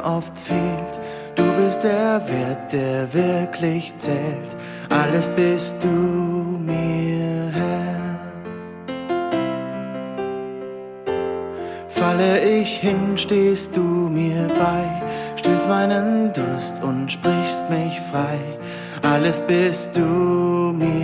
oft fehlt. Du bist der Wert, der wirklich zählt. Alles bist du mir, Herr. Falle ich hin, stehst du mir bei, stillst meinen Durst und sprichst mich frei. Alles bist du mir,